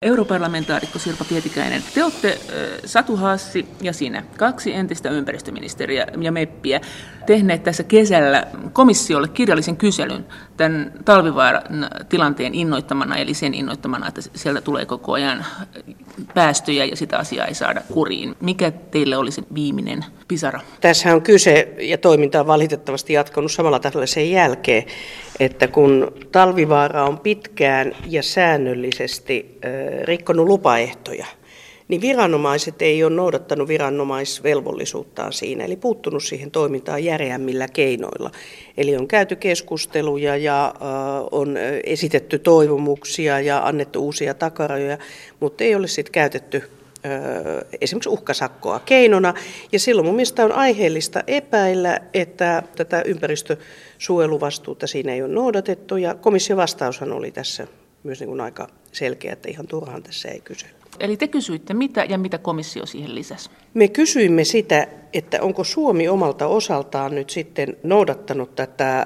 Europarlamentaarikko Sirpa Pietikäinen, te olette Satu Hassi ja sinä, 2 entistä ympäristöministeriä ja meppiä, tehneet tässä kesällä komissiolle kirjallisen kyselyn tämän Talvivaaran tilanteen innoittamana, eli sen innoittamana, että sieltä tulee koko ajan päästöjä ja sitä asiaa ei saada kuriin. Mikä teille oli se viimeinen pisara? Tässä on kyse, ja toiminta on valitettavasti jatkunut samalla tasolla sen jälkeen, että kun Talvivaara on pitkään ja säännöllisesti rikkonut lupaehtoja, niin viranomaiset ei ole noudattanut viranomaisvelvollisuuttaan siinä, eli puuttunut siihen toimintaan järeämmillä keinoilla. Eli on käyty keskusteluja ja on esitetty toivomuksia ja annettu uusia takarajoja, mutta ei ole sitten käytetty esimerkiksi uhkasakkoa keinona. Ja silloin mun mielestä on aiheellista epäillä, että tätä ympäristösuojeluvastuuta siinä ei ole noudatettu. Ja komission vastaushan oli tässä myös niin kuin aika selkeä, että ihan turhaan tässä ei kysellä. Eli te kysyitte mitä ja mitä komissio siihen lisäsi? Me kysyimme sitä, että onko Suomi omalta osaltaan nyt sitten noudattanut tätä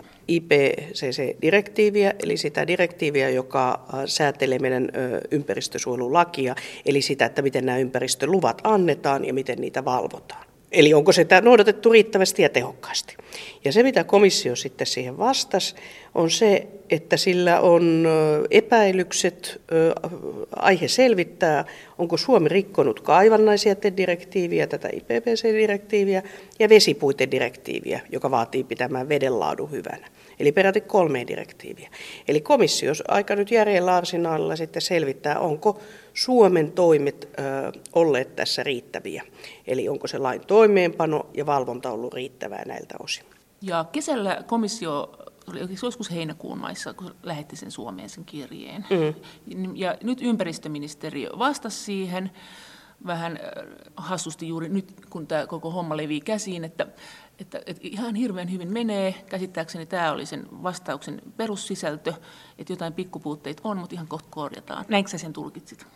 IPCC-direktiiviä, eli sitä direktiiviä, joka säätelee meidän ympäristösuojelulakia, eli sitä, että miten nämä ympäristöluvat annetaan ja miten niitä valvotaan. Eli onko se noudatettu riittävästi ja tehokkaasti. Ja se, mitä komissio sitten siihen vastasi, on se, että sillä on epäilykset, aihe selvittää, onko Suomi rikkonut kaivannaisjätedirektiiviä, tätä IPCC-direktiiviä ja vesipuitedirektiiviä, joka vaatii pitämään vedenlaadun hyvänä. Eli peräti 3 direktiiviä. Eli komissio aika nyt järjellä arsenaalilla sitten selvittää, onko Suomen toimet olleet tässä riittäviä. Eli onko se lain toimeenpano ja valvonta ollut riittävää näiltä osin. Ja kesällä komissio oli joskus heinäkuun maissa, kun lähetti sen Suomeen sen kirjeen. Ja nyt ympäristöministeriö vastasi siihen vähän hassusti juuri nyt, kun tämä koko homma levii käsiin, että ihan hirveän hyvin menee. Käsittääkseni tämä oli sen vastauksen perussisältö, että jotain pikkupuutteita on, mutta ihan kohta korjataan. Näinkö sä sen tulkitsit?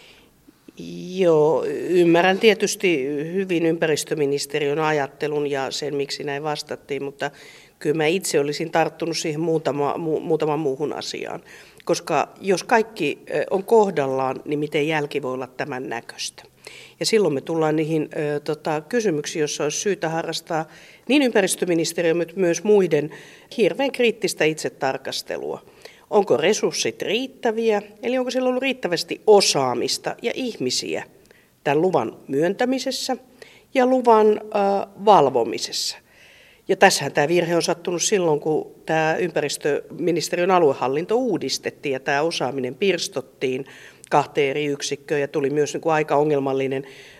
Joo, ymmärrän tietysti hyvin ympäristöministeriön ajattelun ja sen, miksi näin vastattiin, mutta kyllä mä itse olisin tarttunut siihen muutaman muuhun asiaan. Koska jos kaikki on kohdallaan, niin miten jälki voi olla tämän näköistä? Ja silloin me tullaan niihin kysymyksiin, joissa olisi syytä harrastaa niin ympäristöministeriön, mutta myös muiden hirveän kriittistä itsetarkastelua. Onko resurssit riittäviä, eli onko siellä ollut riittävästi osaamista ja ihmisiä tämän luvan myöntämisessä ja luvan valvomisessa. Ja tässähän tämä virhe on sattunut silloin, kun tämä ympäristöministeriön aluehallinto uudistettiin ja tämä osaaminen pirstottiin 2 eri yksikköön ja tuli myös niin kuin aika ongelmallinen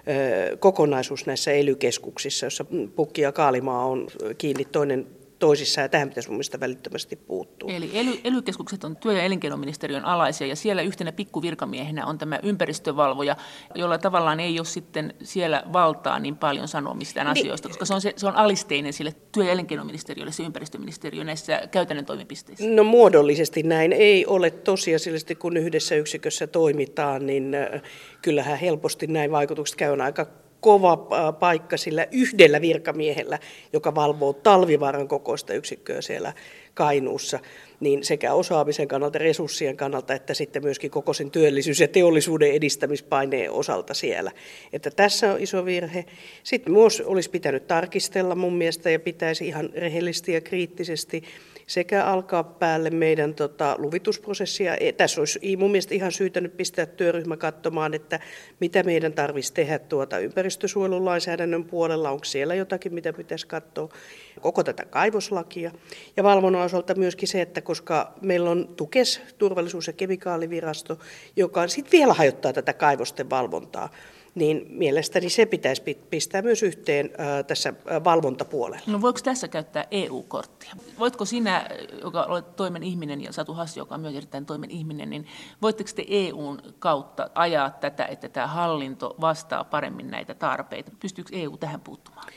kokonaisuus näissä ely-keskuksissa, jossa Pukki ja Kaalimaa on kiinni toinen toisissaan, ja tähän pitäisi mun mielestä välittömästi puuttua. Eli ely-keskukset on työ- ja elinkeinoministeriön alaisia, ja siellä yhtenä pikkuvirkamiehenä on tämä ympäristövalvoja, jolla tavallaan ei ole sitten siellä valtaa niin paljon sanoa mistään asioista, koska se on alisteinen sille työ- ja elinkeinoministeriölle, se ympäristöministeriö näissä käytännön toimipisteissä. No muodollisesti näin ei ole tosiasiallisesti, kun yhdessä yksikössä toimitaan, niin kyllähän helposti näin vaikutukset käy aika kova paikka sillä yhdellä virkamiehellä, joka valvoo Talvivaaran kokoista yksikköä siellä Kainuussa, niin sekä osaamisen kannalta, resurssien kannalta, että sitten myöskin koko sen työllisyys- ja teollisuuden edistämispaineen osalta siellä. Että tässä on iso virhe. Sitten myös olisi pitänyt tarkistella mun mielestä ja pitäisi ihan rehellisesti ja kriittisesti sekä alkaa päälle meidän luvitusprosessia. Tässä olisi mun mielestä ihan syytä nyt pistää työryhmä katsomaan, että mitä meidän tarvitsisi tehdä ympäristösuojelulainsäädännön puolella. Onko siellä jotakin, mitä pitäisi katsoa? Koko tätä kaivoslakia. Ja valvonnan osalta myöskin se, että koska meillä on TUKES, turvallisuus- ja kemikaalivirasto, joka sitten vielä hajottaa tätä kaivosten valvontaa, niin mielestäni se pitäisi pistää myös yhteen tässä valvontapuolella. No voiko tässä käyttää EU-korttia? Voitko sinä, joka olet toimen ihminen, ja Satu Hassi, joka on myös erittäin toimen ihminen, niin voitteko te EUn kautta ajaa tätä, että tämä hallinto vastaa paremmin näitä tarpeita? Pystyykö EU tähän puuttumaan?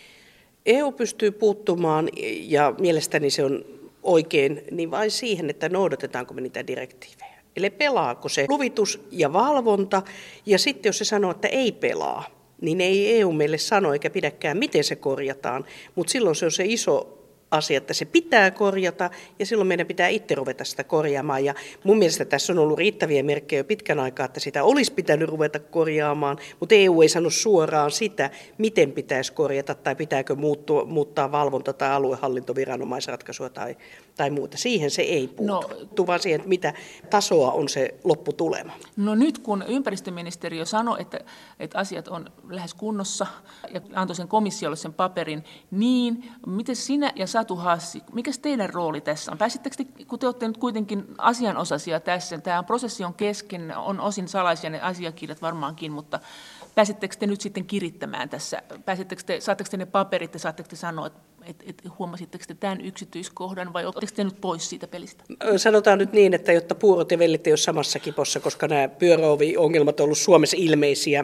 EU pystyy puuttumaan, ja mielestäni se on oikein, niin vain siihen, että noudatetaanko me niitä direktiivejä. Eli pelaako se luvitus ja valvonta, ja sitten jos se sanoo, että ei pelaa, niin ei EU meille sano eikä pidäkään, miten se korjataan, mutta silloin se on se iso asia, että se pitää korjata ja silloin meidän pitää itse ruveta sitä korjaamaan. Ja mun mielestä tässä on ollut riittäviä merkkejä jo pitkän aikaa, että sitä olisi pitänyt ruveta korjaamaan, mutta EU ei sano suoraan sitä, miten pitäisi korjata tai pitääkö muuttaa valvonta- tai aluehallintoviranomaisratkaisua tai muuta. Siihen se ei puutu, vaan siihen, että mitä tasoa on se lopputulema. No nyt kun ympäristöministeriö sanoi, että asiat on lähes kunnossa ja antoi sen komissiolle sen paperin, niin miten sinä ja Satu Hassi, mikä teidän rooli tässä on? Pääsittekö te, kun te olette nyt kuitenkin asianosaisia tässä, tämä prosessi on kesken, on osin salaisia ne asiakirjat varmaankin, mutta pääsittekö te nyt sitten kirittämään tässä? Saatteko te ne paperit ja saatteko te sanoa, että huomasitteko te tämän yksityiskohdan vai oletteko te nyt pois siitä pelistä? Sanotaan nyt niin, että jotta puurot ja vellit ei ole samassa kipossa, koska nämä pyöräovi-ongelmat ovat olleet Suomessa ilmeisiä,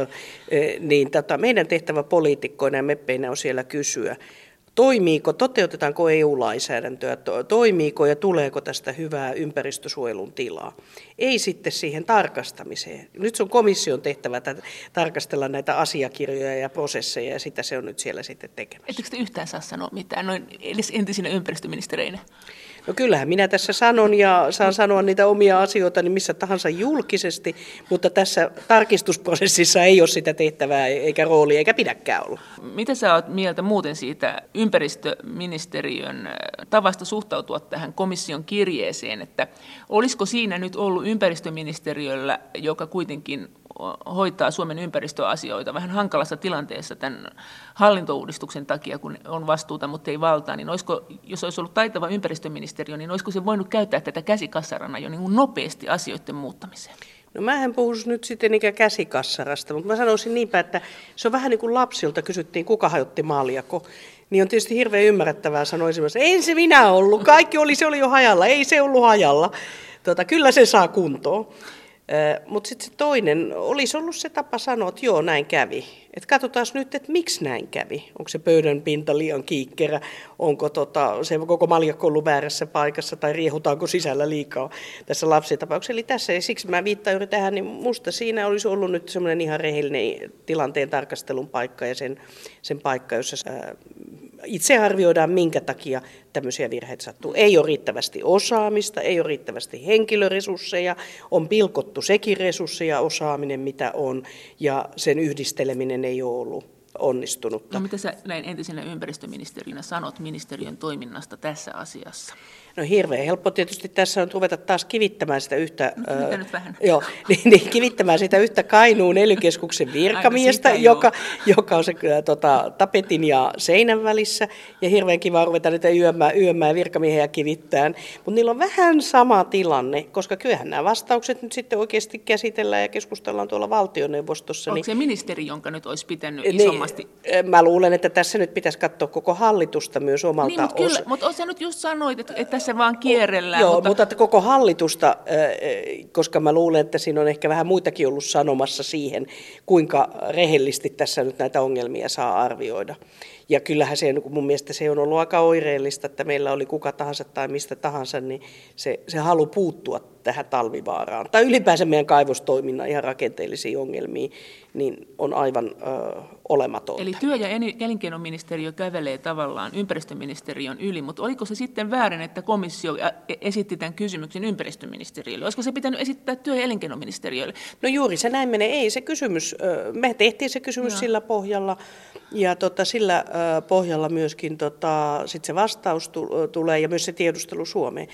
niin meidän tehtävä poliitikkoina ja meppeinä on siellä kysyä, toteutetaanko EU-lainsäädäntöä, toimiiko ja tuleeko tästä hyvää ympäristösuojelun tilaa. Ei sitten siihen tarkastamiseen. Nyt se on komission tehtävä tarkastella näitä asiakirjoja ja prosesseja ja sitä se on nyt siellä sitten tekemässä. Ettekö te yhtään saa sanoa mitään noin edes entisinä ympäristöministereinä? No kyllähän minä tässä sanon ja saan sanoa niitä omia asioita niin missä tahansa julkisesti, mutta tässä tarkistusprosessissa ei ole sitä tehtävää eikä roolia eikä pidäkään olla. Mitä sä oot mieltä muuten siitä ympäristöministeriön tavasta suhtautua tähän komission kirjeeseen, että olisiko siinä nyt ollut ympäristöministeriöllä, joka kuitenkin hoitaa Suomen ympäristöasioita vähän hankalassa tilanteessa tämän hallintouudistuksen takia, kun on vastuuta, mutta ei valtaa, niin jos olisi ollut taitava ympäristöministeriö, niin olisiko se voinut käyttää tätä käsikassarana jo niin kuin nopeasti asioiden muuttamiseen? No mä en puhu nyt sitten ikään käsikassarasta, mutta mä sanoisin niinpä, että se on vähän niin kuin lapsilta kysyttiin, kuka hajotti maaliako. Niin on tietysti hirveän ymmärrettävää sanoa esimerkiksi, ei se minä ollut, se oli jo hajalla, ei se ollut hajalla. Kyllä se saa kuntoon. Mutta sitten se toinen, olisi ollut se tapa sanoa, että joo, näin kävi. Että katsotaan nyt, että miksi näin kävi. Onko se pöydän pinta liian kiikkerä, onko se koko maljakko ollut väärässä paikassa tai riehutaanko sisällä liikaa tässä lapsitapauksessa. Eli tässä, ja siksi mä viittaan juuri tähän, niin musta siinä olisi ollut nyt semmoinen ihan rehellinen tilanteen tarkastelun paikka ja sen paikka, jossa itse arvioidaan, minkä takia tämmöisiä virheitä sattuu. Ei ole riittävästi osaamista, ei ole riittävästi henkilöresursseja, on pilkottu sekin resursseja ja osaaminen, mitä on, ja sen yhdisteleminen ei ole ollut onnistunutta. No mitä sä näin entisenä ympäristöministerinä sanot ministeriön toiminnasta tässä asiassa? No hirveän helppo tietysti tässä on ruveta taas kivittämään sitä yhtä, nyt vähän. Joo, kivittämään sitä yhtä Kainuun ely-keskuksen virkamiestä, joka on se tapetin ja seinän välissä. Ja hirveän kiva ruveta niitä yömään virkamiehiä kivittämään. Mutta niillä on vähän sama tilanne, koska kyllähän nämä vastaukset nyt sitten oikeasti käsitellään ja keskustellaan tuolla valtioneuvostossa. Onko se ministeri, jonka nyt olisi pitänyt isommasti? Mä luulen, että tässä nyt pitäisi katsoa koko hallitusta myös omalta niin, mutta sä nyt just sanoit, että tässä vaan kierrellään. Joo, mutta koko hallitusta, koska mä luulen, että siinä on ehkä vähän muitakin ollut sanomassa siihen, kuinka rehellisesti tässä nyt näitä ongelmia saa arvioida. Ja kyllähän se, mun mielestä se on ollut aika oireellista, että meillä oli kuka tahansa tai mistä tahansa, niin se halu puuttua tähän Talvivaaraan. Tai ylipäänsä meidän kaivostoiminnan ihan rakenteellisiin ongelmiin, niin on aivan olematonta. Eli työ- ja elinkeinoministeriö kävelee tavallaan ympäristöministeriön yli, mutta oliko se sitten väärin, että komissio esitti tämän kysymyksen ympäristöministeriölle? Olisiko se pitänyt esittää työ- ja elinkeinoministeriölle? No juuri se näin menee. Ei se kysymys, me tehtiin se kysymys sillä pohjalla ja sillä pohjalla myöskin sit se vastaus tulee ja myös se tiedustelu Suomeen.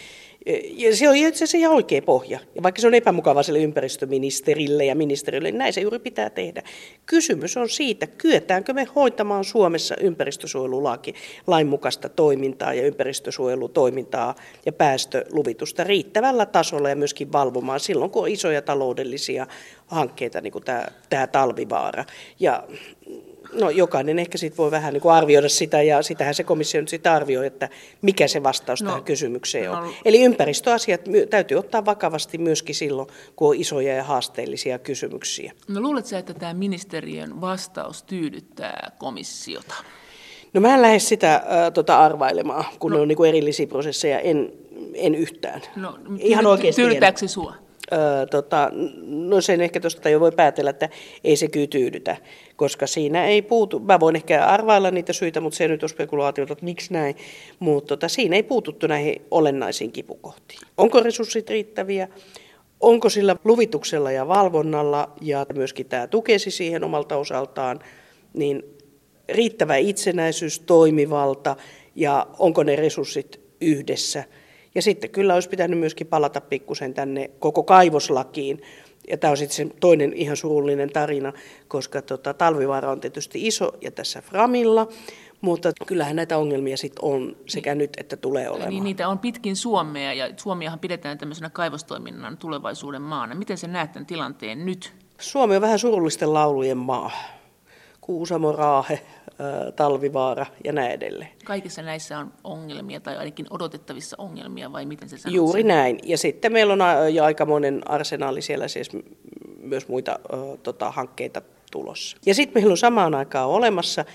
Ja se on itse asiassa ihan oikea pohja. Ja vaikka se on epämukava sille ympäristöministerille ja ministeriölle, niin näin se juuri pitää tehdä. Kysymys on siitä, kyetäänkö me hoitamaan Suomessa ympäristösuojelulain mukaista toimintaa ja ympäristösuojelutoimintaa ja päästöluvitusta riittävällä tasolla ja myöskin valvomaan silloin, kun on isoja taloudellisia hankkeita, niin kuin tämä Talvivaara. Ja no, jokainen ehkä sit voi vähän niin kuin arvioida sitä, ja sitähän se komissio nyt sitten arvioi, että mikä se vastaus tähän kysymykseen on. Eli ympäristöasiat täytyy ottaa vakavasti myöskin silloin, kun on isoja ja haasteellisia kysymyksiä. No luuletko sä, että tämä ministeriön vastaus tyydyttää komissiota? No mä en lähde sitä arvailemaan, kun ne on niin kuin erillisiä prosesseja, en yhtään. No, ihan oikeasti tyydyttääkö se sua? No sen ehkä tuosta jo voi päätellä, että ei se kyllä tyydytä, koska siinä ei puutu, mä voin ehkä arvailla niitä syitä, mutta se nyt on spekulaatiota, että miksi näin, mutta siinä ei puututtu näihin olennaisiin kipukohtiin. Onko resurssit riittäviä? Onko sillä luvituksella ja valvonnalla, ja myöskin tämä tukesi siihen omalta osaltaan, niin riittävä itsenäisyys, toimivalta, ja onko ne resurssit yhdessä? Ja sitten kyllä olisi pitänyt myöskin palata pikkusen tänne koko kaivoslakiin. Ja tämä on sitten se toinen ihan surullinen tarina, koska Talvivaara on tietysti iso ja tässä Framilla, mutta kyllähän näitä ongelmia sitten on sekä nyt että tulee olemaan. Niin, niitä on pitkin Suomea ja Suomiahan pidetään tämmöisenä kaivostoiminnan tulevaisuuden maana. Miten sä näet tämän tilanteen nyt? Suomi on vähän surullisten laulujen maa. Kuusamo, Raahe, Talvivaara ja näin edelleen. Kaikissa näissä on ongelmia tai ainakin odotettavissa ongelmia vai miten se sanoo? Juuri näin. Ja sitten meillä on jo aikamoinen arsenaali siellä siis myös muita hankkeita tulossa. Ja sitten meillä on samaan aikaan olemassa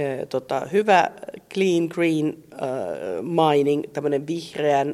hyvä clean green mining, tämmöinen vihreän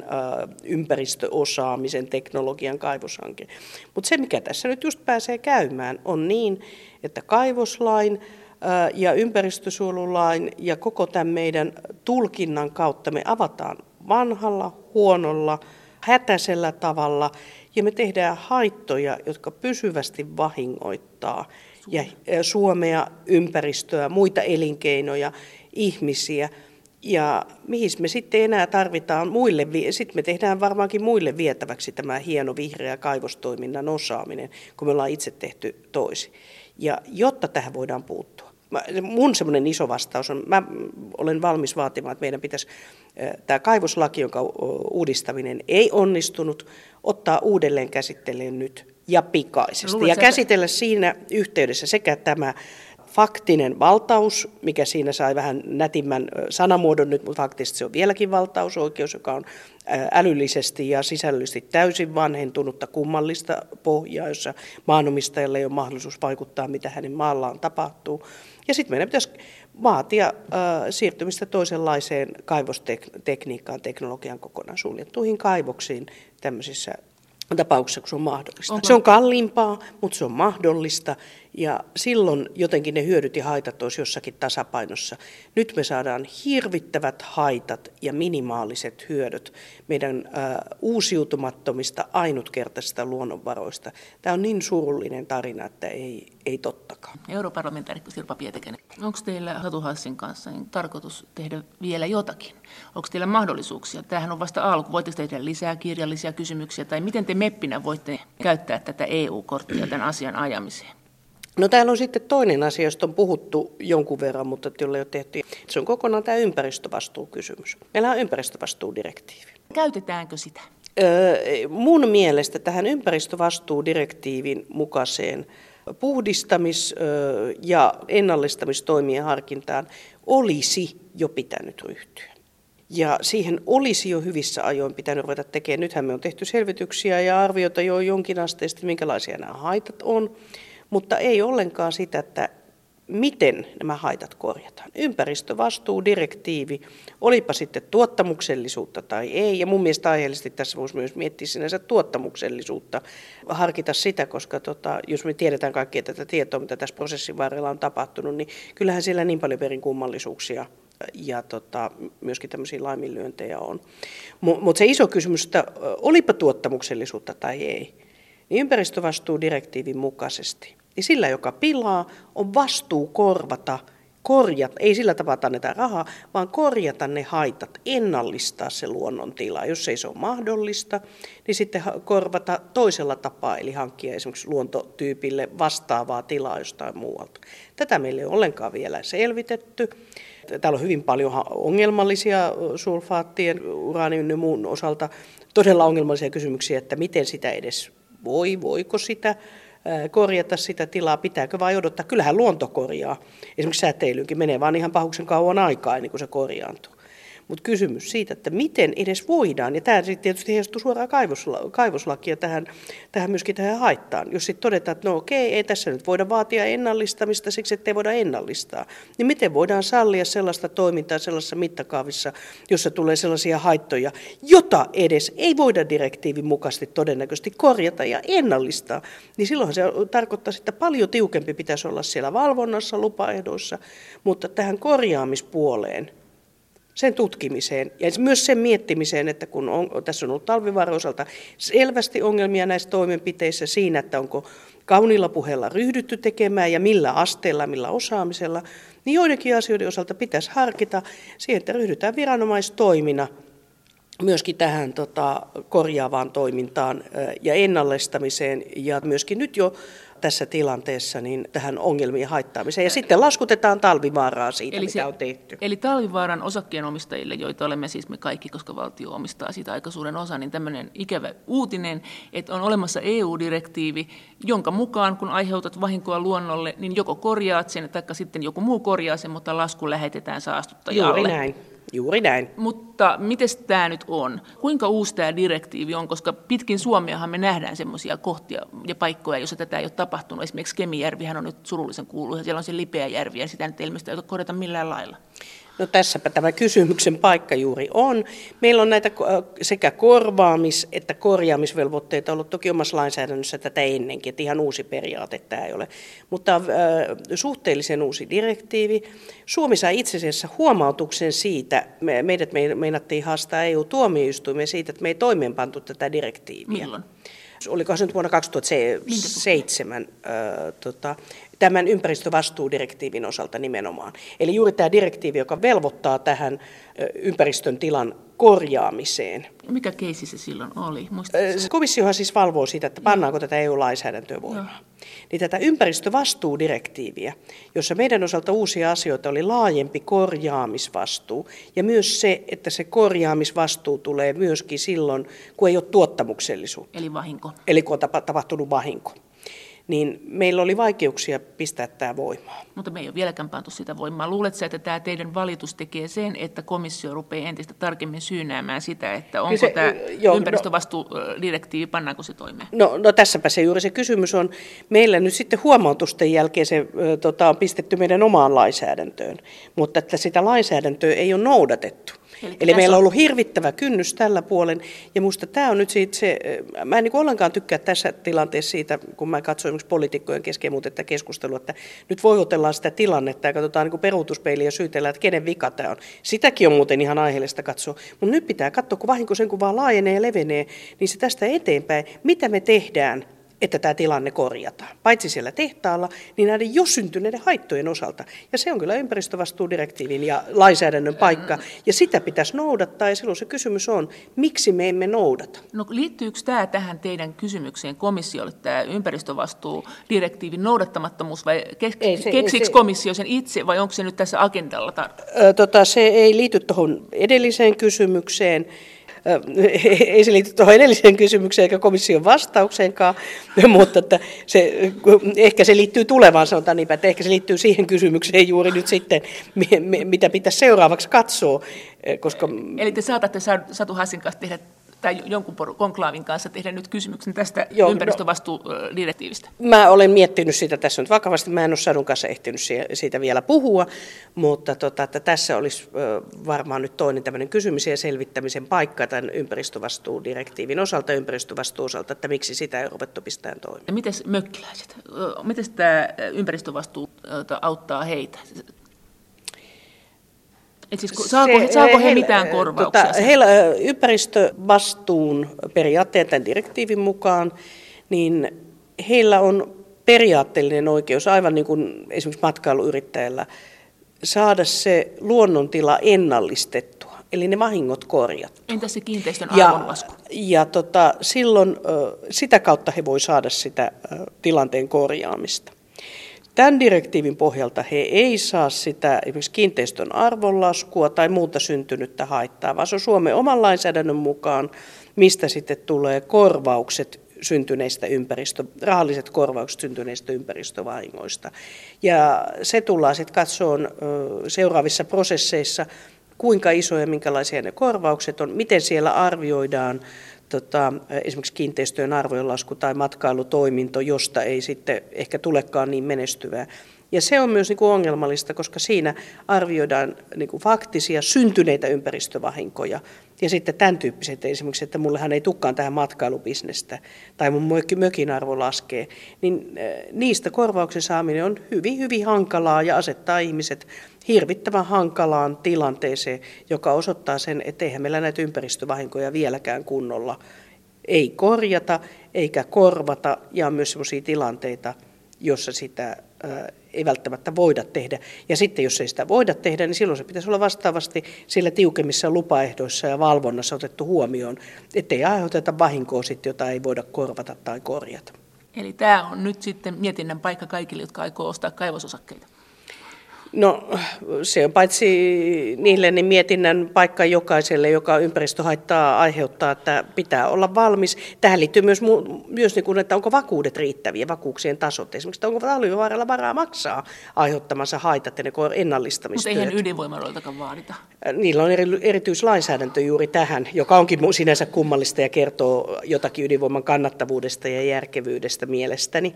ympäristöosaamisen teknologian kaivoshanke. Mutta se, mikä tässä nyt just pääsee käymään, on niin, että kaivoslain ja ympäristösuojelulain ja koko tämän meidän tulkinnan kautta me avataan vanhalla, huonolla, hätäisellä tavalla ja me tehdään haittoja, jotka pysyvästi vahingoittaa ja Suomea, ympäristöä, muita elinkeinoja, ihmisiä. Ja mihin me sitten enää tarvitaan sitten me tehdään varmaankin muille vietäväksi tämä hieno vihreä kaivostoiminnan osaaminen, kun me ollaan itse tehty toisin. Ja jotta tähän voidaan puuttua. Mun semmoinen iso vastaus on, mä olen valmis vaatimaan, että meidän pitäisi tämä kaivoslaki, jonka uudistaminen ei onnistunut, ottaa uudelleen käsittelyyn nyt ja pikaisesti. Ja käsitellä siinä yhteydessä sekä tämä faktinen valtaus, mikä siinä sai vähän nätimmän sanamuodon nyt, mutta faktisesti se on vieläkin valtausoikeus, joka on älyllisesti ja sisällöllisesti täysin vanhentunutta kummallista pohjaa, jossa maanomistajalle ei ole mahdollisuus vaikuttaa, mitä hänen maallaan tapahtuu. Ja sitten meidän pitäisi vaatia siirtymistä toisenlaiseen kaivostekniikkaan, teknologian kokonaan suljettuihin kaivoksiin tämmöisissä tapauksessa, kun se on mahdollista. Se on kalliimpaa, mutta se on mahdollista ja silloin jotenkin ne hyödyt ja haitat olisi jossakin tasapainossa. Nyt me saadaan hirvittävät haitat ja minimaaliset hyödyt meidän uusiutumattomista ainutkertaisista luonnonvaroista. Tämä on niin surullinen tarina, että ei tottakaan. Europarlamentaarikko Sirpa Pietikäinen, onko teillä Satu Hassin kanssa tarkoitus tehdä vielä jotakin? Onko teillä mahdollisuuksia? Tämähän on vasta alku. Voitteko tehdä lisää kirjallisia kysymyksiä tai miten te meppinä voitte käyttää tätä EU-korttia tämän asian ajamiseen? No täällä on sitten toinen asia, josta on puhuttu jonkun verran, mutta jolle ei ole tehty. Se on kokonaan tämä ympäristövastuukysymys. Meillä on ympäristövastuudirektiivi. Käytetäänkö sitä? Mun mielestä tähän ympäristövastuudirektiivin mukaiseen puhdistamis- ja ennallistamistoimien harkintaan olisi jo pitänyt ryhtyä. Ja siihen olisi jo hyvissä ajoin pitänyt ruveta tekemään. Nythän me on tehty selvityksiä ja arvioita jo jonkinasteisesti, minkälaisia nämä haitat on. Mutta ei ollenkaan sitä, että miten nämä haitat korjataan. Ympäristövastuudirektiivi, olipa sitten tuottamuksellisuutta tai ei, ja mun mielestä aiheellisesti tässä voisi myös miettiä sinänsä tuottamuksellisuutta, harkita sitä, koska jos me tiedetään kaikkia tätä tietoa, mitä tässä prosessin varrella on tapahtunut, niin kyllähän siellä niin paljon perin-kummallisuuksia ja myöskin tämmöisiä laiminlyöntejä on. Mutta se iso kysymys, että olipa tuottamuksellisuutta tai ei, niin ympäristövastuudirektiivin mukaisesti, niin sillä, joka pilaa, on vastuu korjata, ei sillä tavalla anneta rahaa, vaan korjata ne haitat, ennallistaa se luonnontila. Jos ei se ole mahdollista, niin sitten korvata toisella tapaa, eli hankkia esimerkiksi luontotyypille vastaavaa tilaa jostain muualta. Tätä meillä ei ole ollenkaan vielä selvitetty. Täällä on hyvin paljon ongelmallisia sulfaattien, uraanin ja muun osalta todella ongelmallisia kysymyksiä, että miten sitä edes voiko sitä korjata sitä tilaa, pitääkö vai odottaa. Kyllähän luonto korjaa. Esimerkiksi säteilyynkin menee vaan ihan pahuksen kauan aikaa ennen kuin se korjaantuu. Mutta kysymys siitä, että miten edes voidaan, ja tämä tietysti heijastuu suoraan kaivoslakia tähän myöskin tähän haittaan. Jos sitten todetaan, että no okei, ei tässä nyt voida vaatia ennallistamista siksi, ettei voida ennallistaa, niin miten voidaan sallia sellaista toimintaa sellaisessa mittakaavissa, jossa tulee sellaisia haittoja, jota edes ei voida direktiivin mukaisesti todennäköisesti korjata ja ennallistaa, niin silloinhan se tarkoittaa, että paljon tiukempi pitäisi olla siellä valvonnassa, lupaehdoissa, mutta tähän korjaamispuoleen, sen tutkimiseen ja myös sen miettimiseen, että kun tässä on ollut Talvivaaran osalta selvästi ongelmia näissä toimenpiteissä siinä, että onko kauniilla puheella ryhdytty tekemään ja millä asteella, millä osaamisella, niin joidenkin asioiden osalta pitäisi harkita siihen, että ryhdytään viranomaistoimina myöskin tähän korjaavaan toimintaan ja ennallistamiseen ja myöskin nyt jo tässä tilanteessa niin tähän ongelmien haittaamiseen. Ja sitten laskutetaan Talvivaaraa siitä, mitä on tehty. Eli Talvivaaran osakkeenomistajille, joita olemme siis me kaikki, koska valtio omistaa siitä aika suuren osan, niin tämmöinen ikävä uutinen, että on olemassa EU-direktiivi, jonka mukaan kun aiheutat vahinkoa luonnolle, niin joko korjaat sen, tai sitten joku muu korjaa sen, mutta lasku lähetetään saastuttajalle. Juuri näin. Mutta miten tämä nyt on? Kuinka uusi tämä direktiivi on? Koska pitkin Suomeahan me nähdään semmoisia kohtia ja paikkoja, joissa tätä ei ole tapahtunut. Esimerkiksi Kemijärvihän on nyt surullisen kuuluisa. Siellä on se Lipeäjärvi ja sitä nyt ilmeisesti ei korjata millään lailla. No tässäpä tämä kysymyksen paikka juuri on. Meillä on näitä sekä korvaamis- että korjaamisvelvoitteita ollut toki omassa lainsäädännössä tätä ennenkin, että ihan uusi periaate tämä ei ole. Mutta suhteellisen uusi direktiivi. Suomi sai itse asiassa huomautuksen siitä, meidät meinattiin haastaa EU-tuomioistuimeen siitä, että me ei toimeenpantu tätä direktiiviä. Milloin? Olikohan se nyt vuonna 2007 tämän ympäristövastuudirektiivin osalta nimenomaan. Eli juuri tämä direktiivi, joka velvoittaa tähän ympäristön tilan korjaamiseen. Mikä keissi se silloin oli? Komissiohan siis valvoo sitä, että pannaanko tätä EU-lainsäädäntöä voimaan. Niin tätä ympäristövastuudirektiiviä, jossa meidän osalta uusia asioita oli laajempi korjaamisvastuu ja myös se, että se korjaamisvastuu tulee myöskin silloin, kun ei ole tuottamuksellisuutta. Eli vahinko. Eli kun on tapahtunut vahinko. Niin meillä oli vaikeuksia pistää tämä voimaan. Mutta me ei ole vieläkään pantu sitä voimaan. Luuletko, että tämä teidän valitus tekee sen, että komissio rupeaa entistä tarkemmin syynäämään sitä, että onko tämä ympäristövastuudirektiivi, pannaanko se toimeen? No tässäpä se juuri se kysymys on. Meillä nyt sitten huomautusten jälkeen se on pistetty meidän omaan lainsäädäntöön, mutta että sitä lainsäädäntöä ei ole noudatettu. Eli meillä on ollut hirvittävä kynnys tällä puolen, ja minusta tämä on nyt siitä se, mä en niin ollenkaan tykkää tässä tilanteessa siitä, kun mä katsoin esimerkiksi poliitikkojen kesken muuten tätä keskustelua, että nyt voivotellaan sitä tilannetta ja katsotaan niin peruutuspeiliä ja syytellään, että kenen vika tämä on. Sitäkin on muuten ihan aiheellista katsoa, mutta nyt pitää katsoa, kun vahinko sen kun vaan laajenee ja levenee, niin se tästä eteenpäin, mitä me tehdään, että tämä tilanne korjataan. Paitsi siellä tehtaalla, niin näiden jo syntyneiden haittojen osalta. Ja se on kyllä ympäristövastuudirektiivin ja lainsäädännön paikka. Ja sitä pitäisi noudattaa, ja silloin se kysymys on, miksi me emme noudata. No liittyykö tämä tähän teidän kysymykseen komissiolle, tämä ympäristövastuudirektiivin noudattamattomuus, vai keksikö komissio sen itse, vai onko se nyt tässä agendalla? Se ei liity tuohon edelliseen kysymykseen. Ei se liity tuohon edelliseen kysymykseen eikä komission vastaukseenkaan, mutta että ehkä se liittyy tulevaan, sanotaan niinpä, että ehkä se liittyy siihen kysymykseen juuri nyt sitten, mitä pitäisi seuraavaksi katsoa. Koska... Eli te saatatte Satu Hassin kanssa tehdä, tai jonkun konklaavin kanssa tehdä nyt kysymyksen tästä ympäristövastuudirektiivistä? Mä olen miettinyt sitä tässä nyt vakavasti. Mä en ole Sadun kanssa ehtinyt siitä vielä puhua, mutta että tässä olisi varmaan nyt toinen tämmöinen kysymys ja selvittämisen paikka tämän ympäristövastuudirektiivin osalta, ympäristövastuuosalta, että miksi sitä ei ruvettu pistämään toimeen. Ja mites mökkiläiset? Miten tämä ympäristövastuu auttaa heitä? Siis saako he mitään korvauksia? Heillä ympäristövastuun periaatteen tämän direktiivin mukaan, niin heillä on periaatteellinen oikeus, aivan niin kuin esimerkiksi matkailuyrittäjällä, saada se luonnontila ennallistettua, eli ne vahingot korjattua. Entä se kiinteistön arvonlasku? Ja silloin sitä kautta he voi saada sitä tilanteen korjaamista. Tämän direktiivin pohjalta he ei saa sitä esimerkiksi kiinteistön arvonlaskua tai muuta syntynyttä haittaa, vaan se on Suomen oman lainsäädännön mukaan, mistä sitten tulee korvaukset syntyneistä rahalliset korvaukset syntyneistä ympäristövahingoista. Ja se tullaan sitten katsomaan seuraavissa prosesseissa, kuinka isoja ja minkälaisia ne korvaukset on, miten siellä arvioidaan esimerkiksi kiinteistöjen arvojen lasku tai matkailutoiminto, josta ei sitten ehkä tulekaan niin menestyvää. Ja se on myös ongelmallista, koska siinä arvioidaan faktisia syntyneitä ympäristövahinkoja. Ja sitten tämän tyyppiset esimerkiksi, että mullehan ei tulekaan tähän matkailubisnestä tai mun mökin arvo laskee, niin niistä korvauksen saaminen on hyvin, hyvin hankalaa ja asettaa ihmiset hirvittävän hankalaan tilanteeseen, joka osoittaa sen, että eihän meillä näitä ympäristövahinkoja vieläkään kunnolla ei korjata eikä korvata, ja on myös sellaisia tilanteita, jossa sitä ei välttämättä voida tehdä. Ja sitten jos ei sitä voida tehdä, niin silloin se pitäisi olla vastaavasti sillä tiukemmissa lupaehdoissa ja valvonnassa otettu huomioon, ettei aiheuteta vahinkoa sitten, jota ei voida korvata tai korjata. Eli tämä on nyt sitten mietinnän paikka kaikille, jotka aikoo ostaa kaivososakkeita. No se on paitsi niille niin mietinnän paikka jokaiselle, joka ympäristöhaittaa aiheuttaa, että pitää olla valmis. Tähän liittyy myös että onko vakuudet riittäviä, vakuuksien tasot. Esimerkiksi onko Talvivaaralla varaa maksaa aiheuttamansa haitat ja ne ennallistamistyöt. Mutta eihän ydinvoimaloiltakaan vaadita. Niillä on erityislainsäädäntö juuri tähän, joka onkin sinänsä kummallista ja kertoo jotakin ydinvoiman kannattavuudesta ja järkevyydestä mielestäni.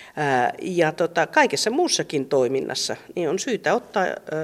Ja kaikessa muussakin toiminnassa niin on syytä ottaa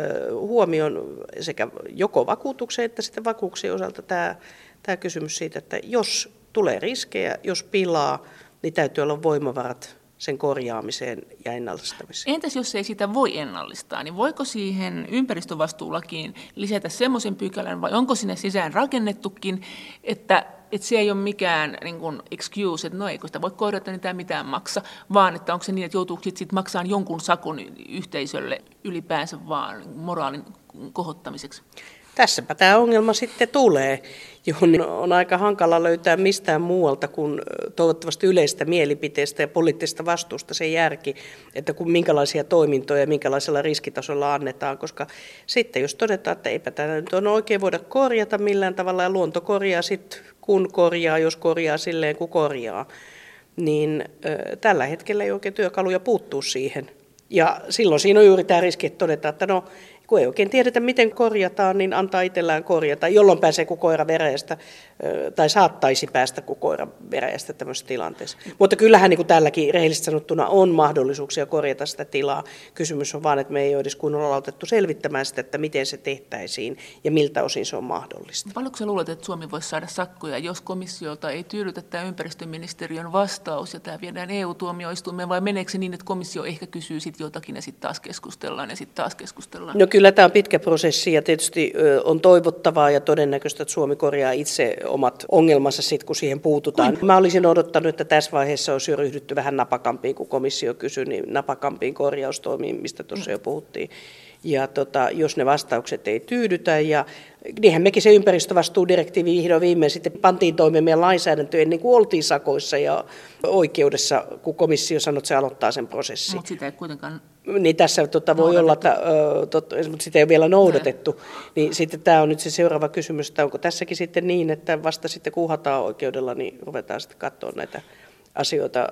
huomioon sekä joko vakuutuksen että sitten vakuuksien osalta tämä kysymys siitä, että jos tulee riskejä, jos pilaa, niin täytyy olla voimavarat sen korjaamiseen ja ennallistamiseen. Entäs jos ei sitä voi ennallistaa, niin voiko siihen ympäristövastuulakiin lisätä semmoisen pykälän, vai onko sinne sisään rakennettukin, että se ei ole mikään niin kuin excuse, että no ei kun sitä voi korjata, niin tämä mitään maksa, vaan että onko se niin, että joutuuko sitten maksamaan jonkun sakon yhteisölle ylipäänsä vaan moraalin kohottamiseksi? Tässäpä tämä ongelma sitten tulee, johon on aika hankala löytää mistään muualta kuin toivottavasti yleistä mielipiteestä ja poliittisesta vastuusta se järki, että kun minkälaisia toimintoja ja minkälaisella riskitasolla annetaan, koska sitten jos todetaan, että eipä tämä nyt on oikein voida korjata millään tavalla ja luonto korjaa sitten kun korjaa, jos korjaa silleen kun korjaa, niin tällä hetkellä ei oikein työkaluja puuttuu siihen. Ja silloin siinä on juuri tämä riski, että todetaan, että no, kun ei oikein tiedetä, miten korjataan, niin antaa itsellään korjata, jolloin pääsee kuin koira veräjästä, tai saattaisi päästä kuin koira veräjästä tämmöisessä tilanteessa. Mutta kyllähän niin kuin tälläkin rehellisesti sanottuna on mahdollisuuksia korjata sitä tilaa. Kysymys on vaan, että me ei ole edes kunnolla otettu selvittämään sitä, että miten se tehtäisiin ja miltä osin se on mahdollista. Paljonko sä luulet, että Suomi voisi saada sakkoja, jos komissiolta ei tyydytä tämä ympäristöministeriön vastaus ja tämä viedään EU-tuomioistuimeen, vai meneekö se niin, että komissio ehkä kysyy sitten jotakin ja sitten taas keskustellaan ja sitten taas keskustellaan? No kyllä tämä on pitkä prosessi ja tietysti on toivottavaa ja todennäköistä, että Suomi korjaa itse omat ongelmansa sitten, kun siihen puututaan. Mä olisin odottanut, että tässä vaiheessa olisi jo ryhdytty vähän napakampiin, kun komissio kysyi, niin napakampiin korjaustoimiin, mistä tuossa jo puhuttiin. Ja jos ne vastaukset ei tyydytä, ja niinhän mekin se ympäristövastuudirektiivi vihdoin viimein sitten pantiin toimeen meidän lainsäädäntöön ennen kuin oltiin sakoissa ja oikeudessa, kun komissio sanoi, että se aloittaa sen prosessin. Mutta sitä ei kuitenkaan niin tässä voi olla, että sitä ei ole vielä noudatettu. Niin sitten tämä on nyt se seuraava kysymys, että onko tässäkin sitten niin, että vasta sitten kun uhataan oikeudella, niin ruvetaan sitten katsoa näitä asioita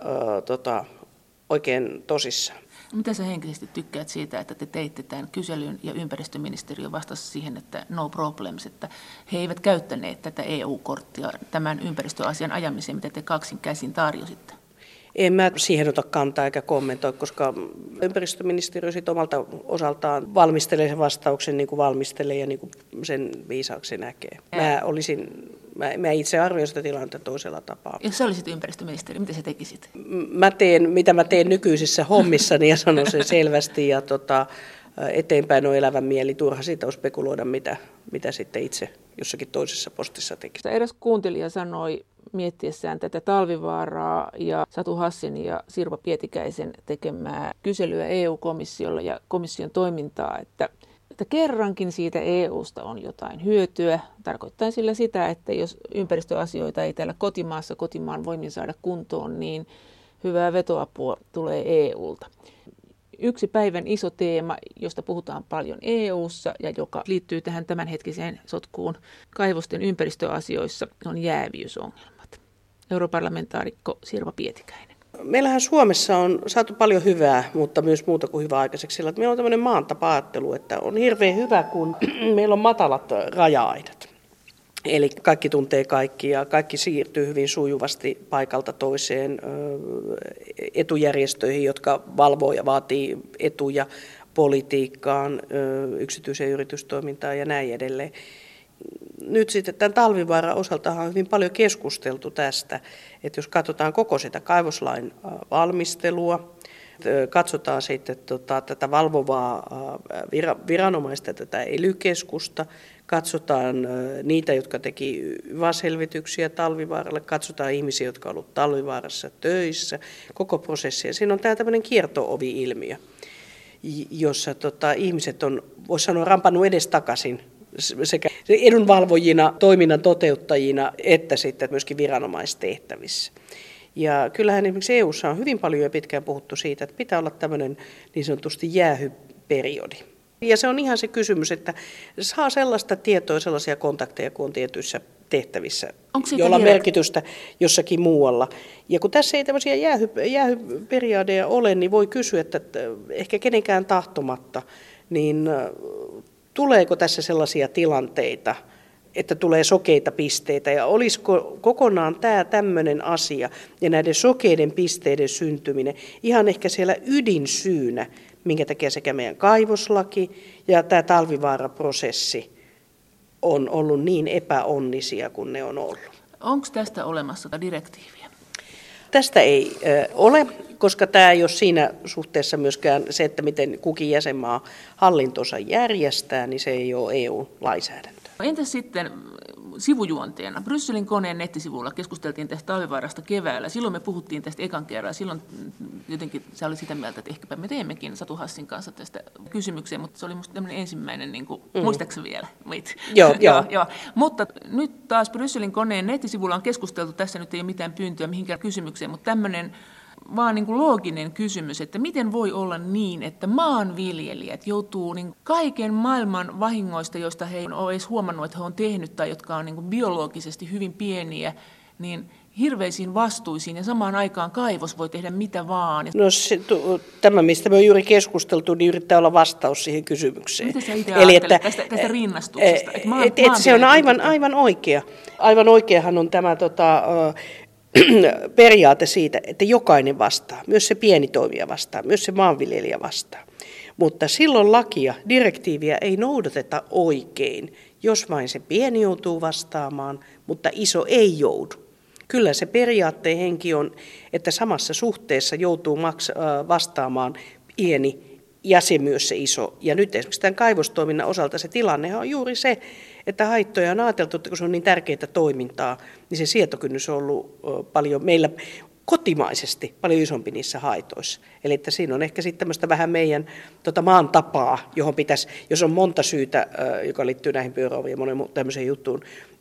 oikein tosissaan. Mitä sä henkisesti tykkäät siitä, että te teitte tämän kyselyn ja ympäristöministeriö vastasi siihen, että no problems, että he eivät käyttäneet tätä EU-korttia tämän ympäristöasian ajamiseen, mitä te kaksin käsin tarjositte? En mä siihen ota kantaa eikä kommentoi, koska ympäristöministeriö sitten omalta osaltaan valmistelee sen vastauksen niin kuin valmistelee ja niin kuin sen viisaaksi näkee. Mä itse arvioin sitä tilannetta toisella tapaa. Jos sä olisit ympäristöministeri, mitä sä tekisit? Mä teen, mitä mä teen nykyisissä hommissani ja sanon sen selvästi ja eteenpäin on elävä mieli. Turha siitä on spekuloida, mitä sitten itse jossakin toisessa postissa tekisi. Eräs kuuntelija sanoi miettiessään tätä Talvivaaraa ja Satu Hassin ja Sirpa Pietikäisen tekemää kyselyä EU-komissiolla ja komission toimintaa, että kerrankin siitä EUsta on jotain hyötyä. Tarkoittaa sillä sitä, että jos ympäristöasioita ei täällä kotimaan voimin saada kuntoon, niin hyvää vetoapua tulee EUlta. Yksi päivän iso teema, josta puhutaan paljon EU:ssa ja joka liittyy tähän tämänhetkiseen sotkuun kaivosten ympäristöasioissa, on jääviysongelmat. Europarlamentaarikko Sirpa Pietikäinen. meillähän Suomessa on saatu paljon hyvää, mutta myös muuta kuin hyvää aikaiseksi sillä, että meillä on tämmöinen maan tapa-ajattelu, että on hirveän hyvä, kun meillä on matalat raja-aidat. Eli kaikki tuntee kaikki ja kaikki siirtyy hyvin sujuvasti paikalta toiseen etujärjestöihin, jotka valvoo ja vaatii etuja politiikkaan, yksityiseen yritystoimintaan ja näin edelleen. Nyt sitten tämän Talvivaaran osaltahan on hyvin paljon keskusteltu tästä, että jos katsotaan koko sitä kaivoslain valmistelua, katsotaan sitten tätä valvovaa viranomaista, tätä ELY-keskusta, katsotaan niitä, jotka teki YVA-selvityksiä Talvivaaralle, katsotaan ihmisiä, jotka ovat olleet Talvivaarassa töissä, koko prosessia. Siinä on tämä tämmöinen kierto-ovi-ilmiö, jossa ihmiset on, voisi sanoa, rampannut edestakaisin sekä edunvalvojina, toiminnan toteuttajina, että sitten myöskin viranomaistehtävissä. Ja kyllähän esimerkiksi EU:ssa on hyvin paljon ja pitkään puhuttu siitä, että pitää olla tämmöinen niin sanotusti jäähyperiodi. Ja se on ihan se kysymys, että saa sellaista tietoa, sellaisia kontakteja, kun on tietyissä tehtävissä, joilla on merkitystä jossakin muualla. Ja kun tässä ei tämmöisiä jäähyperiodeja ole, niin voi kysyä, että ehkä kenenkään tahtomatta, niin tuleeko tässä sellaisia tilanteita, että tulee sokeita pisteitä, ja olisiko kokonaan tämä tämmöinen asia ja näiden sokeiden pisteiden syntyminen ihan ehkä siellä ydinsyynä, minkä takia sekä meidän kaivoslaki ja tämä Talvivaara-prosessi on ollut niin epäonnisia kuin ne on ollut. Onko tästä olemassa direktiiviä? Tästä ei ole, koska tämä ei ole siinä suhteessa myöskään se, että miten kukin jäsenmaa hallintonsa järjestää, niin se ei ole EU-lainsäädäntö. Entäs sitten sivujuonteena? Brysselin koneen nettisivuilla keskusteltiin tästä Talvivaarasta keväällä. Silloin me puhuttiin tästä ekan kerran. Silloin jotenkin se oli sitä mieltä, että ehkäpä me teemmekin Satu Hassin kanssa tästä kysymykseen, mutta se oli musta tämmöinen ensimmäinen, niin kuin, muistaakseni vielä? Joo. Mutta nyt taas Brysselin koneen nettisivuilla on keskusteltu, tässä nyt ei ole mitään pyyntöä mihinkään kysymykseen, mutta tämmöinen vaan niin kuin looginen kysymys, että miten voi olla niin, että maanviljelijät joutuu niin kaiken maailman vahingoista, joista he eivät ole edes huomannut, että he on tehnyt tai jotka on niin kuin biologisesti hyvin pieniä, niin hirveisiin vastuisiin ja samaan aikaan kaivos voi tehdä mitä vaan. No tämä, mistä me on juuri keskusteltu, niin yrittää olla vastaus siihen kysymykseen. Mitä sä itse ajattelet tästä rinnastuksesta? Että se on aivan oikea. Aivan oikeahan on tämä periaate siitä, että jokainen vastaa, myös se pieni toimija vastaa, myös se maanviljelijä vastaa. Mutta silloin lakia, direktiiviä ei noudateta oikein, jos vain se pieni joutuu vastaamaan, mutta iso ei joudu. Kyllä se periaatteen henki on, että samassa suhteessa joutuu vastaamaan pieni ja se myös se iso. Ja nyt esimerkiksi tämän kaivostoiminnan osalta se tilanne on juuri se, että haittoja on ajateltu, että kun se on niin tärkeää toimintaa, niin se sietokynnys on ollut paljon meillä kotimaisesti paljon isompi niissä haitoissa. Eli että siinä on ehkä sitten tämmöistä vähän meidän maan tapaa, johon pitäisi, jos on monta syytä, joka liittyy näihin pyöräoviin ja monen tämmöiseen juttuun,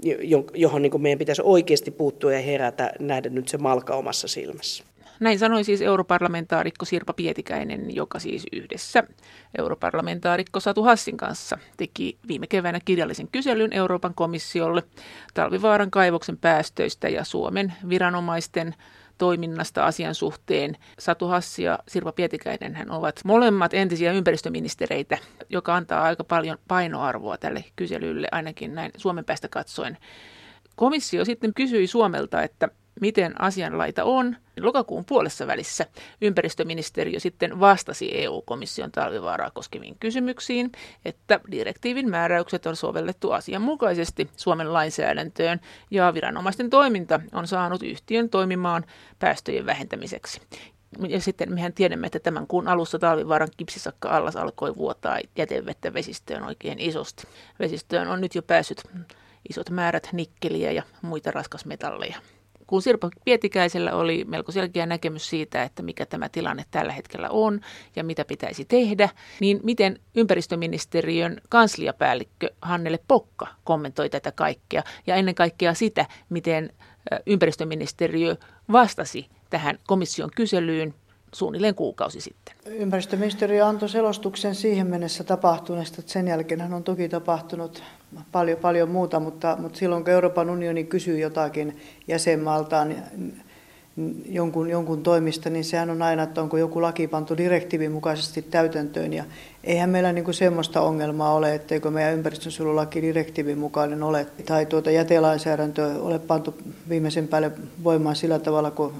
johon niin meidän pitäisi oikeasti puuttua ja herätä, nähdä nyt se malka omassa silmässä. Näin sanoi siis europarlamentaarikko Sirpa Pietikäinen, joka siis yhdessä europarlamentaarikko Satu Hassin kanssa teki viime keväänä kirjallisen kyselyn Euroopan komissiolle Talvivaaran kaivoksen päästöistä ja Suomen viranomaisten toiminnasta asian suhteen. Satu Hassi ja Sirpa Pietikäinen hän ovat molemmat entisiä ympäristöministereitä, joka antaa aika paljon painoarvoa tälle kyselylle, ainakin näin Suomen päästä katsoen. Komissio sitten kysyi Suomelta, että miten asianlaita on. Lokakuun puolessa välissä ympäristöministeriö sitten vastasi EU-komission Talvivaaraa koskeviin kysymyksiin, että direktiivin määräykset on sovellettu asianmukaisesti Suomen lainsäädäntöön ja viranomaisten toiminta on saanut yhtiön toimimaan päästöjen vähentämiseksi. Ja sitten mehän tiedämme, että tämän kuun alussa Talvivaaran kipsisakka-allas alkoi vuotaa jätevettä vesistöön oikein isosti. Vesistöön on nyt jo päässyt isot määrät nikkeliä ja muita raskasmetalleja. Kun Sirpa Pietikäisellä oli melko selkeä näkemys siitä, että mikä tämä tilanne tällä hetkellä on ja mitä pitäisi tehdä, niin miten ympäristöministeriön kansliapäällikkö Hannele Pokka kommentoi tätä kaikkea ja ennen kaikkea sitä, miten ympäristöministeriö vastasi tähän komission kyselyyn suunnilleen kuukausi sitten. Ympäristöministeriö antoi selostuksen siihen mennessä tapahtuneesta, että sen jälkeen on toki tapahtunut paljon muuta, mutta silloin kun Euroopan unioni kysyy jotakin jäsenmaaltaan, jonkun toimista, niin sehän on aina, että onko joku laki pantu direktiivin mukaisesti täytäntöön. Ja eihän meillä niin kuin semmoista ongelmaa ole, etteikö meidän ympäristönsuojelulaki direktiivin mukainen ole, tai jätelainsäädäntö ole pantu viimeisen päälle voimaan sillä tavalla, kun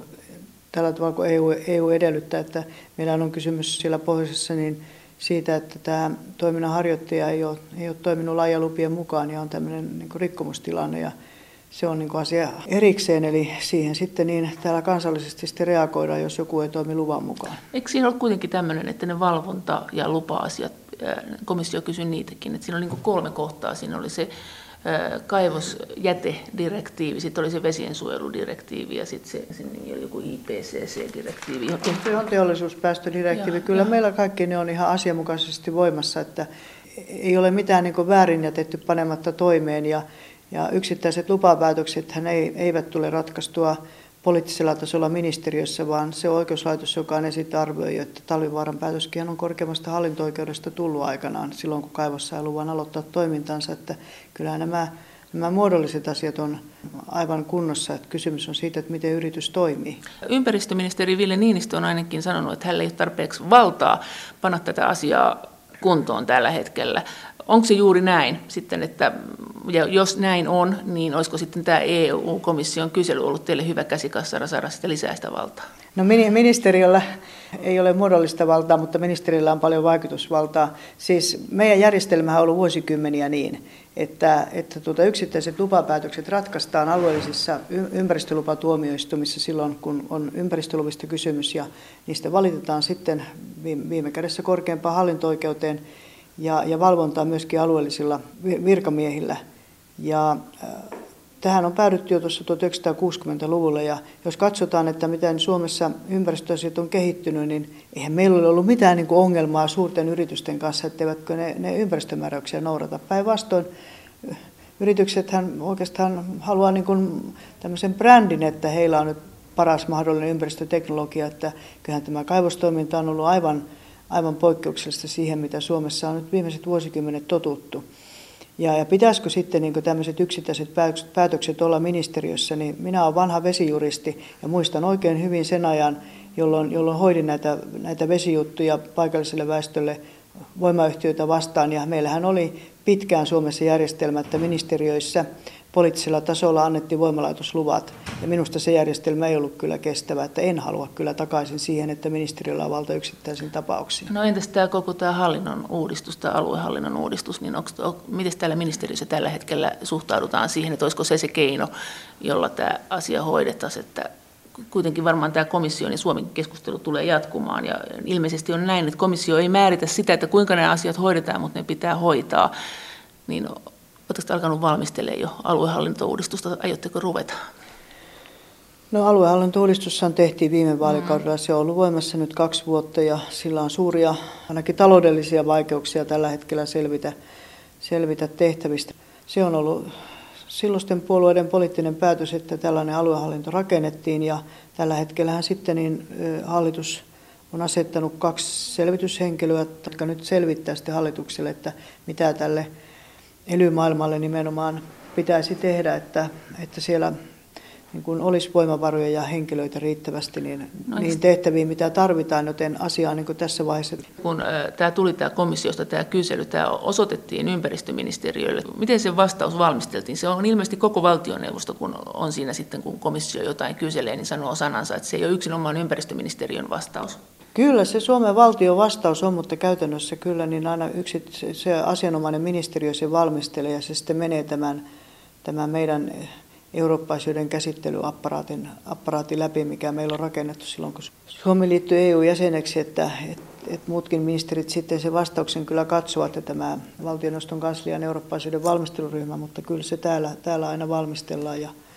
EU edellyttää, että meillä on kysymys siellä pohjoisessa niin siitä, että tämä toiminnan harjoittaja ei ole toiminut laajalupien mukaan ja on tämmöinen niin kuin rikkomustilanne ja se on niin kuin asia erikseen, eli siihen sitten niin täällä kansallisesti sitten reagoidaan, jos joku ei toimi luvan mukaan. Eikö siinä ole kuitenkin tämmöinen, että ne valvonta- ja lupa-asiat, komissio kysyi niitäkin, että siinä oli niin kuin 3 kohtaa, siinä oli se kaivosjätedirektiivi, sitten oli se vesiensuojeludirektiivi ja sitten se nimi oli joku IPCC-direktiivi. Se on teollisuuspäästödirektiivi. Kyllä meillä kaikki ne on ihan asianmukaisesti voimassa, että ei ole mitään niin kuin väärin jätetty panematta toimeen ja yksittäiset lupapäätöksethän eivät tule ratkaistua poliittisella tasolla ministeriössä, vaan se oikeuslaitos, joka on sitten arvioi, että Talvivaaran päätöskin on korkeimmasta hallinto-oikeudesta tullut aikanaan silloin, kun kaivos sai luvan aloittaa toimintansa. Että kyllähän nämä muodolliset asiat on aivan kunnossa, että kysymys on siitä, että miten yritys toimii. Ympäristöministeri Ville Niinistö on ainakin sanonut, että hänellä ei ole tarpeeksi valtaa panna tätä asiaa kuntoon tällä hetkellä. Onko se juuri näin sitten, että ja jos näin on, niin olisiko sitten tämä EU-komission kysely ollut teille hyvä käsikassara saada sitä lisää sitä valtaa? No ministeriöllä ei ole muodollista valtaa, mutta ministeriöllä on paljon vaikutusvaltaa. Siis meidän järjestelmähän on ollut vuosikymmeniä niin, että yksittäiset lupapäätökset ratkaistaan alueellisissa ympäristölupatuomioistumissa silloin, kun on ympäristöluvista kysymys ja niistä valitetaan sitten viime kädessä korkeimpaan hallinto-oikeuteen ja valvontaa myöskin alueellisilla virkamiehillä. Ja tähän on päädytty jo tuossa 1960-luvulla ja jos katsotaan, että miten Suomessa ympäristöasiat on kehittynyt, niin eihän meillä ole ollut mitään niin kuin ongelmaa suurten yritysten kanssa, etteivätkö ne ympäristömääräyksiä noudata. Päinvastoin yrityksethän oikeastaan haluaa niin kuin tämmöisen brändin, että heillä on nyt paras mahdollinen ympäristöteknologia, että kyllähän tämä kaivostoiminta on ollut aivan poikkeuksellista siihen, mitä Suomessa on nyt viimeiset vuosikymmenet totuttu. Ja pitäisikö sitten niin tämmöiset yksittäiset päätökset olla ministeriössä, niin minä olen vanha vesijuristi ja muistan oikein hyvin sen ajan, jolloin hoidin näitä vesijuttuja paikalliselle väestölle voimayhtiöitä vastaan. Ja meillähän oli pitkään Suomessa järjestelmä, että ministeriöissä poliittisella tasolla annettiin voimalaitosluvat. Ja minusta se järjestelmä ei ollut kyllä kestävä, että en halua kyllä takaisin siihen, että ministeriöllä on valta yksittäisiin tapauksiin. No entäs koko tämä hallinnon uudistus, tämä aluehallinnon uudistus, niin miten täällä ministeriössä tällä hetkellä suhtaudutaan siihen, että olisiko se keino, jolla tämä asia hoidettaisiin, että kuitenkin varmaan tämä komission ja Suomen keskustelu tulee jatkumaan ja ilmeisesti on näin, että komissio ei määritä sitä, että kuinka nämä asiat hoidetaan, mutta ne pitää hoitaa, niin oletteko alkanut valmistelemaan jo aluehallintouudistusta, aiotteko ruveta? No aluehallintouudistushan tehtiin viime vaalikaudella, se on ollut voimassa nyt 2 vuotta ja sillä on suuria ainakin taloudellisia vaikeuksia tällä hetkellä selvitä tehtävistä. Se on ollut silloisten puolueiden poliittinen päätös, että tällainen aluehallinto rakennettiin ja tällä hetkellähän sitten niin hallitus on asettanut 2 selvityshenkilöä, jotka nyt selvittää sitten hallitukselle, että mitä tälle ELY-maailmalle nimenomaan pitäisi tehdä, että siellä niin kun olisi voimavaroja ja henkilöitä riittävästi niin tehtäviin, mitä tarvitaan, joten asiaa niin tässä vaiheessa. Kun tämä komissiosta tämä kysely, tämä osoitettiin ympäristöministeriölle. Miten se vastaus valmisteltiin? Se on ilmeisesti koko valtioneuvosto, kun on siinä sitten, kun komissio jotain kyselee, niin sanoo sanansa, että se ei ole yksinomaan ympäristöministeriön vastaus. Kyllä se Suomen valtion vastaus on, mutta käytännössä kyllä niin aina se asianomainen ministeriö se valmistelee ja se sitten menee tämän meidän eurooppa-asioiden käsittelyapparaatti läpi, mikä meillä on rakennettu silloin, kun Suomi liittyi EU-jäseneksi, että muutkin ministerit sitten sen vastauksen kyllä katsovat, että tämä valtioneuvoston kanslian eurooppa-asioiden valmisteluryhmä, mutta kyllä se täällä aina valmistellaan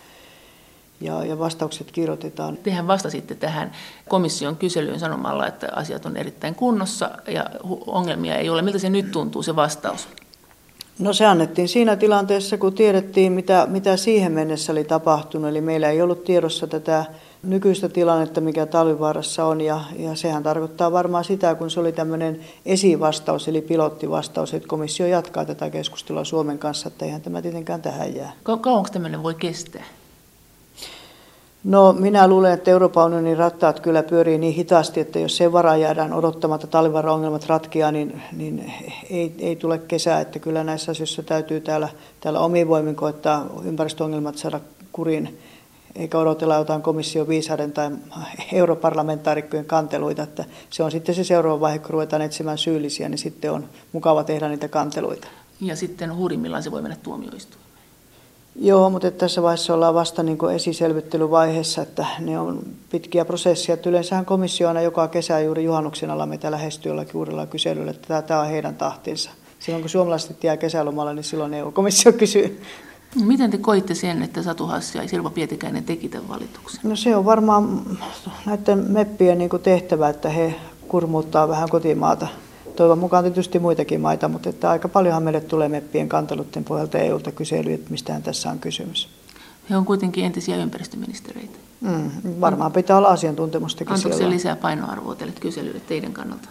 ja vastaukset kirjoitetaan. Tehän vastasitte tähän komission kyselyyn sanomalla, että asiat on erittäin kunnossa ja ongelmia ei ole. Miltä se nyt tuntuu, se vastaus? No se annettiin siinä tilanteessa, kun tiedettiin, mitä siihen mennessä oli tapahtunut. Eli meillä ei ollut tiedossa tätä nykyistä tilannetta, mikä Talvivaarassa on. Ja sehän tarkoittaa varmaan sitä, kun se oli tämmöinen esivastaus, eli pilottivastaus, että komissio jatkaa tätä keskustelua Suomen kanssa, että eihän tämä tietenkään tähän jää. Kauanko tämmöinen voi kestää? No minä luulen, että Euroopan unionin rattaat kyllä pyörii niin hitaasti, että jos sen varaan jäädään odottamaan, että talvivaaran-ongelmat ratkeaa, niin ei tule kesää. Että kyllä näissä asioissa täytyy täällä omin voimin koettaa ympäristöongelmat saada kuriin, eikä odotella jotain komission viisaiden tai europarlamentaarikkojen kanteluita. Että se on sitten se seuraava vaihe, kun ruvetaan etsimään syyllisiä, niin sitten on mukava tehdä niitä kanteluita. Ja sitten huurimmillaan se voi mennä tuomioistuimeen. Joo, mutta tässä vaiheessa ollaan vasta niin kuin esiselvittelyvaiheessa, että ne on pitkiä prosesseja. Yleensähän komissio aina joka kesä juuri juhannuksen alla meitä lähestyy jollakin uudella kyselyllä, että tämä on heidän tahtinsa. Silloin kun suomalaiset jää kesälomalle, niin silloin EU-komissio kysyy. Miten te koitte sen, että Satu Hassi ja Sirpa Pietikäinen teki tämän valituksen? No se on varmaan näiden meppien niin kuin tehtävä, että he kurmuuttaa vähän kotimaata. Toivon mukaan tietysti muitakin maita, mutta että aika paljonhan meille tulee meppien kanteluiden pohjalta EUlta kyselyä, että mistähän tässä on kysymys. He on kuitenkin entisiä ympäristöministereitä. Varmaan pitää olla asiantuntemustakin Antoiko siellä. se lisää painoarvoa tälle kyselylle teidän kannalta?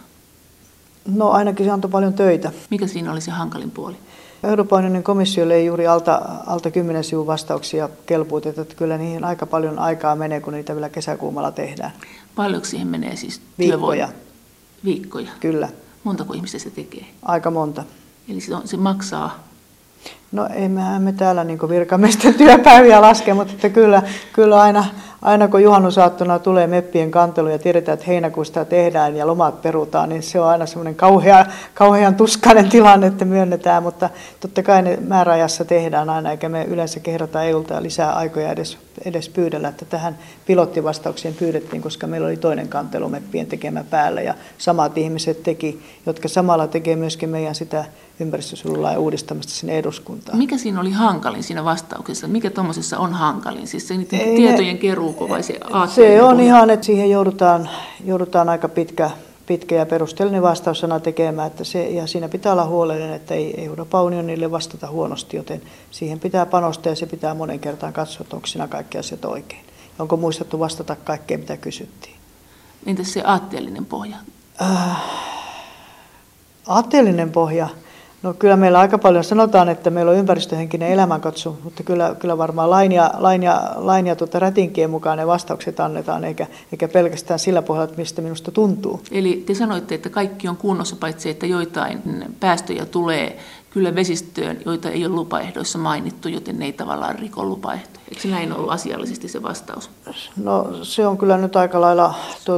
No ainakin se antoi paljon töitä. Mikä siinä oli se hankalin puoli? Euroopan unionin komissiolle ei juuri alta 10 sivun vastauksia kelpuuteta, että kyllä niihin aika paljon aikaa menee, kun niitä vielä kesäkuumalla tehdään. Paljonko siihen menee siis Viikkoja. Viikkoja? Kyllä. Montako ihmistä se tekee? Aika monta. Eli se maksaa? No emmehän me täällä niin virkamiesten työpäiviä laske, mutta että kyllä aina kun juhannusaattona tulee meppien kantelu ja tiedetään, että heinäkuusta tehdään ja lomat perutaan, niin se on aina semmoinen kauhean tuskainen tilanne, että myönnetään, mutta totta kai ne määräajassa tehdään aina, eikä me yleensä kehdata EUlta lisää aikoja edes pyydellä, että tähän pilottivastaukseen pyydettiin, koska meillä oli toinen kantelu meppien tekemä päällä ja samat ihmiset teki, jotka samalla tekee myöskin meidän sitä ympäristösuojelulain uudistamista sinne eduskuntaan. Mikä siinä oli hankalin siinä vastauksessa? Mikä tuommoisessa on hankalin? Siis se niiden tietojen keruuko vai se aatteellinen? Se on ihan, että siihen joudutaan aika pitkä ja perusteellinen vastaussana tekemään, että ja siinä pitää olla huolellinen, että ei Euroopan unionille vastata huonosti, joten siihen pitää panostaa ja se pitää monen kertaan katsoa, että onko siinä kaikki asiat oikein. Onko muistettu vastata kaikkeen, mitä kysyttiin. Entäs se aatteellinen pohja? Aatteellinen pohja. No kyllä meillä aika paljon sanotaan, että meillä on ympäristöhenkinen elämänkatso, mutta kyllä varmaan lain ja rätinkien mukaan ne vastaukset annetaan, eikä pelkästään sillä pohjalla, että mistä minusta tuntuu. Eli te sanoitte, että kaikki on kunnossa, paitsi että joitain päästöjä tulee kyllä vesistöön, joita ei ole lupaehdoissa mainittu, joten ne ei tavallaan riko lupaehtoja. Eikö se näin ollut asiallisesti se vastaus? No se on kyllä nyt aika lailla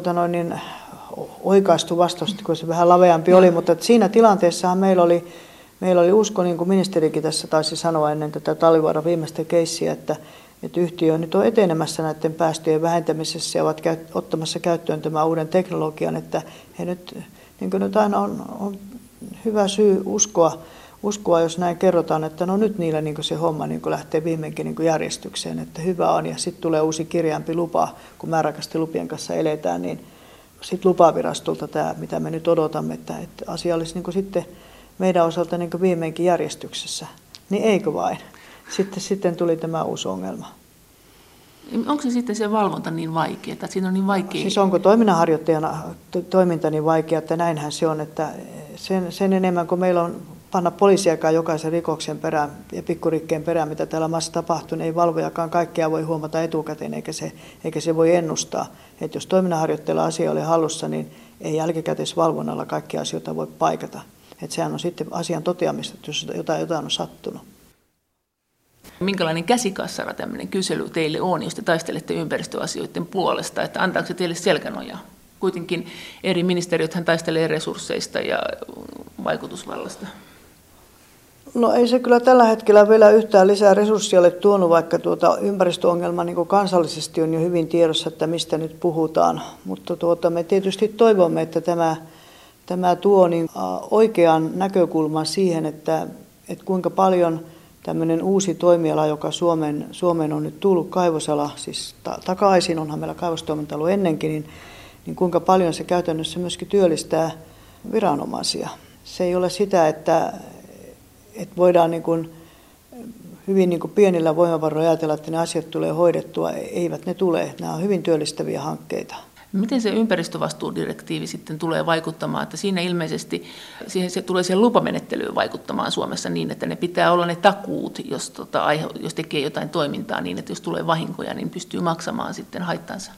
oikaistu vastaus, kun se vähän laveampi oli, mutta siinä tilanteessahan meillä oli usko, niin kuin ministerikin tässä taisi sanoa ennen tätä Talvivaaran viimeistä keissiä, että yhtiö nyt on etenemässä näiden päästöjen vähentämisessä ja ovat ottamassa käyttöön tämän uuden teknologian, että he nyt, niin kuin nyt aina on hyvä syy uskoa, jos näin kerrotaan, että no nyt niillä niin se homma niin lähtee viimeinkin niin järjestykseen, että hyvä on ja sitten tulee uusi kirjaampi lupa, kun määräaikaisten lupien kanssa eletään, niin sitten lupavirastolta tämä, mitä me nyt odotamme, että asia olisi niin sitten meidän osalta niin viimeinkin järjestyksessä, niin eikö vain? Sitten tuli tämä uusi ongelma. Onko se sitten se valvonta niin vaikeaa, että siinä on niin vaikea? Siis onko toiminnanharjoittajana toiminta niin vaikeaa, että näinhän se on, että sen enemmän kuin meillä on panna poliisiakaan jokaisen rikoksen perään ja pikkurikkeen perään, mitä täällä maassa tapahtuu, niin ei valvojakaan kaikkea voi huomata etukäteen, eikä se voi ennustaa. Että jos toiminnanharjoittajalla asia oli hallussa, niin ei jälkikäteisvalvonnalla kaikkia asioita voi paikata. Että sehän on sitten asian toteamista, jos jotain on sattunut. Minkälainen käsikassara tämmöinen kysely teille on, jos te taistelette ympäristöasioiden puolesta? Että antaako se teille selkänojaa? Kuitenkin eri ministeriöthän taistelee resursseista ja vaikutusvallasta. No ei se kyllä tällä hetkellä vielä yhtään lisää resursseja ole tuonut, vaikka ympäristöongelma niin kuin kansallisesti on jo hyvin tiedossa, että mistä nyt puhutaan. Mutta me tietysti toivomme, että tämä tuo niin oikean näkökulman siihen, että kuinka paljon tämmöinen uusi toimiala, joka Suomeen on nyt tullut, kaivosala, siis takaisin, onhan meillä kaivostoiminta ollut ennenkin, niin kuinka paljon se käytännössä myöskin työllistää viranomaisia. Se ei ole sitä, että voidaan niin kuin hyvin niin kuin pienillä voimavaroilla ajatella, että ne asiat tulee hoidettua. Eivät ne tule. Nämä on hyvin työllistäviä hankkeita. Miten se ympäristövastuudirektiivi sitten tulee vaikuttamaan, että siinä ilmeisesti se tulee siihen lupamenettelyyn vaikuttamaan Suomessa niin, että ne pitää olla ne takuut, jos tekee jotain toimintaa niin, että jos tulee vahinkoja, niin pystyy maksamaan sitten haittansa?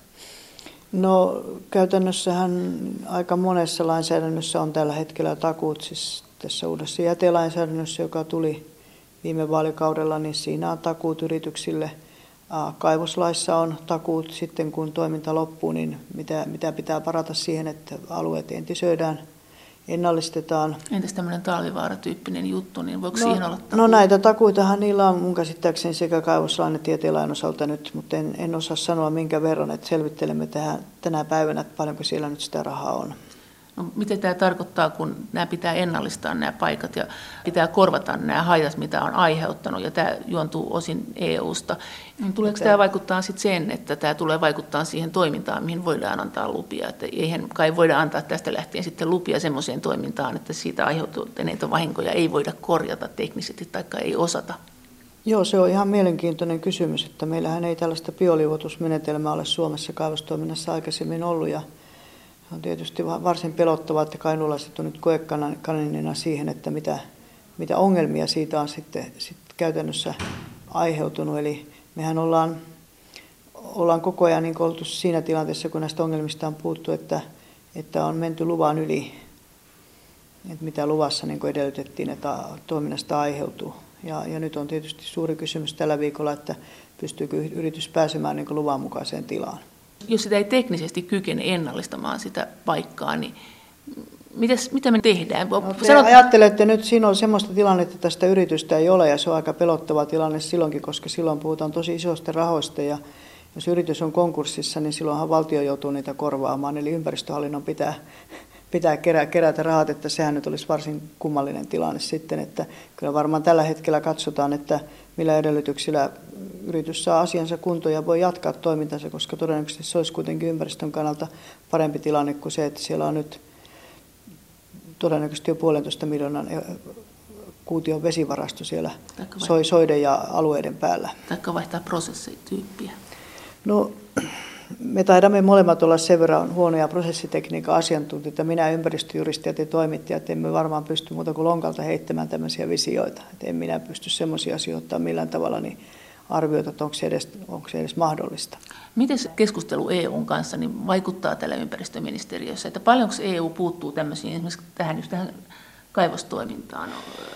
No käytännössähän aika monessa lainsäädännössä on tällä hetkellä takuut, siis tässä uudessa jätelainsäädännössä, joka tuli viime vaalikaudella, niin siinä on takuut yrityksille. Kaivoslaissa on takuut sitten, kun toiminta loppuu, niin mitä pitää parata siihen, että alueet entisöidään, ennallistetaan. Entäs tämmöinen talvivaaratyyppinen juttu, niin voiko siihen olla takuut? No näitä takuitahan niillä on mun käsittääkseni sekä kaivoslain että tieteenlain osalta nyt, mutta en osaa sanoa minkä verran, että selvittelemme tänä päivänä, että paljonko siellä nyt sitä rahaa on. No, mitä tämä tarkoittaa, kun nämä pitää ennallistaa nämä paikat ja pitää korvata nämä haitat, mitä on aiheuttanut, ja tämä juontuu osin EUsta. Niin tuleeko tämä vaikuttaa sitten sen, että tämä tulee vaikuttaa siihen toimintaan, mihin voidaan antaa lupia? Että eihän kai voida antaa tästä lähtien sitten lupia semmoiseen toimintaan, että siitä aiheutuneita vahinkoja ei voida korjata teknisesti tai ei osata? Joo, se on ihan mielenkiintoinen kysymys, että meillähän ei tällaista bioliuotusmenetelmää ole Suomessa kaivostoiminnassa aikaisemmin ollut, ja on tietysti varsin pelottavaa, että kainuulaiset on nyt koekaniinina siihen, että mitä ongelmia siitä on sitten käytännössä aiheutunut. Eli mehän ollaan koko ajan niin oltu siinä tilanteessa, kun näistä ongelmista on puhuttu, että on menty luvan yli, että mitä luvassa niin edellytettiin, että toiminnasta aiheutuu. Ja nyt on tietysti suuri kysymys tällä viikolla, että pystyykö yritys pääsemään niin luvan mukaiseen tilaan. Jos sitä ei teknisesti kykene ennallistamaan sitä paikkaa, niin mitä me tehdään? Ajattelette nyt, siinä on semmoista tilannetta, että tästä yritystä ei ole, ja se on aika pelottava tilanne silloinkin, koska silloin puhutaan tosi isoista rahoista, ja jos yritys on konkurssissa, niin silloinhan valtio joutuu niitä korvaamaan, eli ympäristöhallinnon pitää kerätä rahat, että sehän nyt olisi varsin kummallinen tilanne sitten, että kyllä varmaan tällä hetkellä katsotaan, että millä edellytyksillä yritys saa asiansa kuntoon ja voi jatkaa toimintansa, koska todennäköisesti se olisi kuitenkin ympäristön kannalta parempi tilanne kuin se, että siellä on nyt todennäköisesti jo 1,5 miljoonan kuution vesivarasto siellä soiden ja alueiden päällä. Taikka vaihtaa prosessityyppiä. No, me taidamme molemmat olla sen verran huonoja prosessitekniikan asiantuntijoita. Minä ympäristöjuristi ja te toimittajat emme varmaan pysty muuta kuin lonkalta heittämään tämmöisiä visioita. Et en minä pysty semmoisia asioita millään tavalla niin arvioida, että onko se edes mahdollista. Miten keskustelu EUn kanssa niin vaikuttaa täällä ympäristöministeriössä? Että paljonko EU puuttuu tämmöisiin, esimerkiksi tähän kaivostoimintaan?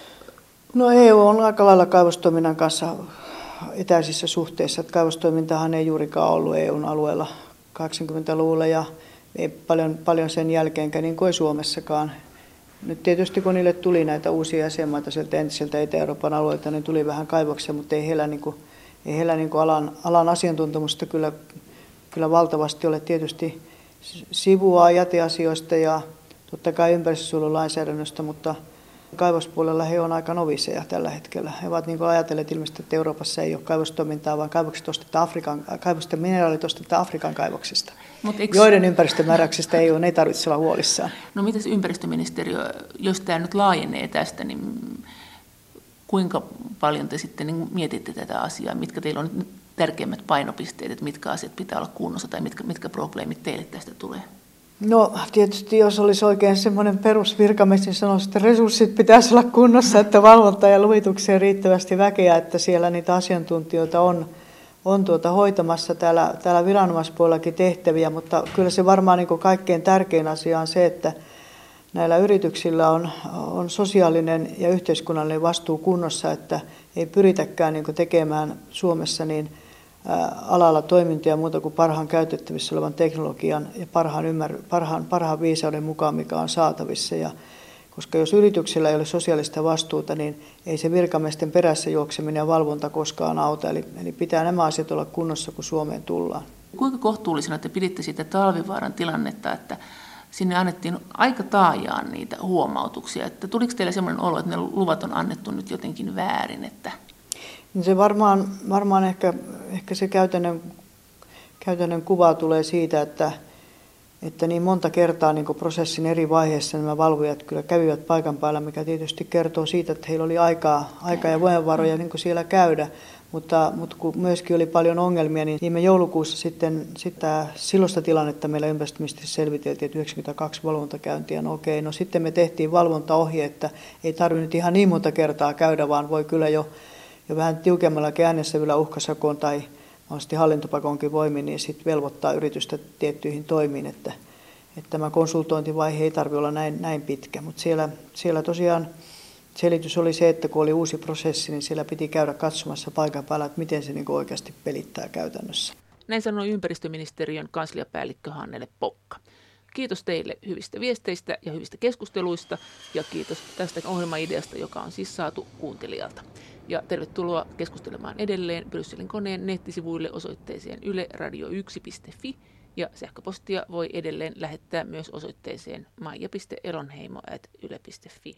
No EU on aika lailla kaivostoiminnan kanssa etäisissä suhteissa. Että kaivostoimintahan ei juurikaan ollut EUn alueella 80-luvulla ja ei paljon sen jälkeenkään, niin kuin Suomessakaan. Nyt tietysti kun niille tuli näitä uusia jäsenmaita sieltä entiseltä Itä-Euroopan alueelta, niin tuli vähän kaivoksia, mutta ei heillä alan asiantuntemusta kyllä valtavasti ole. Tietysti sivua jäteasioista ja totta kai ympäristönsuojelulainsäädännöstä, mutta kaivospuolella he on aika noviseja tällä hetkellä. He ovat niin kuin ajatelleet ilmeisesti, että Euroopassa ei ole kaivostoimintaa, vaan kaivosten mineraalit ostetaan Afrikan kaivoksista, joiden ympäristömääräyksistä EU ei tarvitse olla huolissaan. No mitäs ympäristöministeriö, jos tämä nyt laajenee tästä, niin kuinka paljon te sitten niin mietitte tätä asiaa? Mitkä teillä on nyt tärkeimmät painopisteet, että mitkä asiat pitää olla kunnossa tai mitkä probleemit teille tästä tulee? No tietysti jos olisi oikein semmoinen perusvirkamies, niin sanoisi, että resurssit pitäisi olla kunnossa, että valvonta ja luvitukseen riittävästi väkeä, että siellä niitä asiantuntijoita on hoitamassa täällä viranomaispuolellakin tehtäviä, mutta kyllä se varmaan niin kuin kaikkein tärkein asia on se, että näillä yrityksillä on sosiaalinen ja yhteiskunnallinen vastuu kunnossa, että ei pyritäkään niin kuin tekemään Suomessa niin alalla toimintoja muuta kuin parhaan käytettävissä olevan teknologian ja parhaan viisauden mukaan, mikä on saatavissa. Ja koska jos yrityksillä ei ole sosiaalista vastuuta, niin ei se virkamiesten perässä juokseminen ja valvonta koskaan auta. Eli pitää nämä asiat olla kunnossa, kun Suomeen tullaan. Kuinka kohtuullisena te piditte siitä Talvivaaran tilannetta, että sinne annettiin aika taajaan niitä huomautuksia? Että tuliko teille sellainen olo, että ne luvat on annettu nyt jotenkin väärin? Että se varmaan ehkä se käytännön kuva tulee siitä, että niin monta kertaa niin prosessin eri vaiheissa nämä valvojat kyllä kävivät paikan päällä, mikä tietysti kertoo siitä, että heillä oli aikaa ja voimavaroja niin siellä käydä. Mutta kun myöskin oli paljon ongelmia, niin viime joulukuussa sitten sitä silloista tilannetta meillä ympäristöministeriössä selviteltiin, että 92 valvontakäyntiä. No okei, no sitten me tehtiin valvontaohje, että ei tarvinnut ihan niin monta kertaa käydä, vaan voi kyllä jo vähän tiukemmallakin äänensävyllä uhkasakoon tai mahdollisesti hallintopakonkin voimin, niin sitten velvoittaa yritystä tiettyihin toimiin, että tämä konsultointivaihe ei tarvitse olla näin pitkä. Mutta siellä tosiaan selitys oli se, että kun oli uusi prosessi, niin siellä piti käydä katsomassa paikan päällä, että miten se niin oikeasti pelittää käytännössä. Näin sanoi ympäristöministeriön kansliapäällikkö Hannele Pokka. Kiitos teille hyvistä viesteistä ja hyvistä keskusteluista ja kiitos tästä ohjelmaideasta, joka on siis saatu kuuntelijalta. Ja tervetuloa keskustelemaan edelleen Brysselin koneen nettisivuille osoitteeseen yleradio1.fi ja sähköpostia voi edelleen lähettää myös osoitteeseen maija.elonheimo@yle.fi.